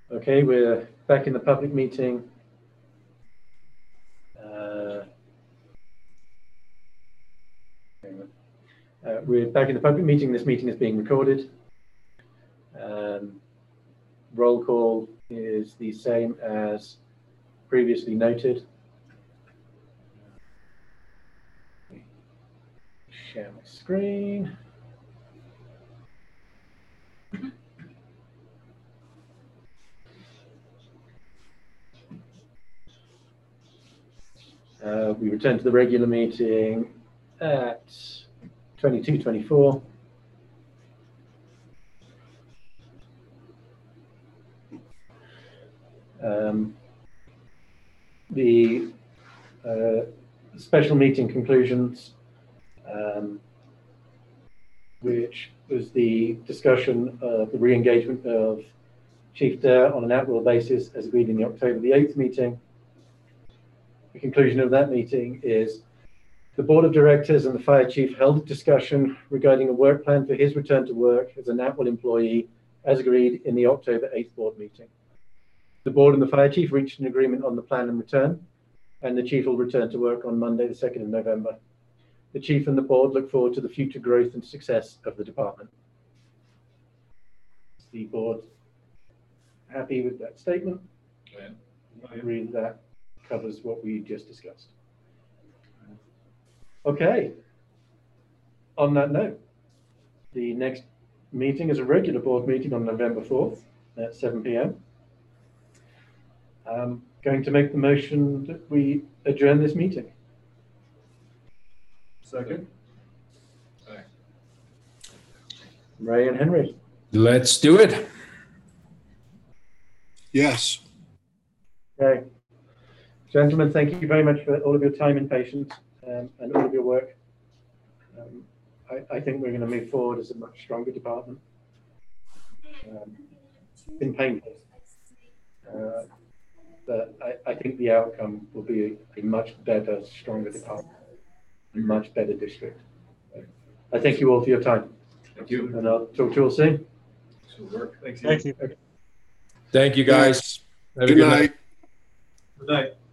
Okay, we're back in the public meeting. We're back in the public meeting. This meeting is being recorded. Roll call is the same as previously noted. Share my screen. We return to the regular meeting at 22:24. The special meeting conclusions, which was the discussion of the re-engagement of Chief Dare on an at-will basis as agreed in the October the 8th meeting. The conclusion of that meeting is the Board of Directors and the Fire Chief held a discussion regarding a work plan for his return to work as an at-will employee as agreed in the October 8th board meeting. The Board and the Fire Chief reached an agreement on the plan and return, and the Chief will return to work on Monday the 2nd of November. The Chief and the Board look forward to the future growth and success of the department. Is the Board happy with that statement? Yeah. I agree that covers what we just discussed. Okay. On that note, the next meeting is a regular board meeting on November 4th at 7 p.m. I'm going to make the motion that we adjourn this meeting. Second. Aye. Ray and Henry. Let's do it. Yes. Okay. Gentlemen, thank you very much for all of your time and patience and all of your work. I think we're going to move forward as a much stronger department. It's been painful, but I think the outcome will be a much better, stronger department, a much better district. I thank you all for your time. Thank you. And I'll talk to you all soon. Good work. Thanks. Thank you. Thank you, guys. Have a Good night. Good night.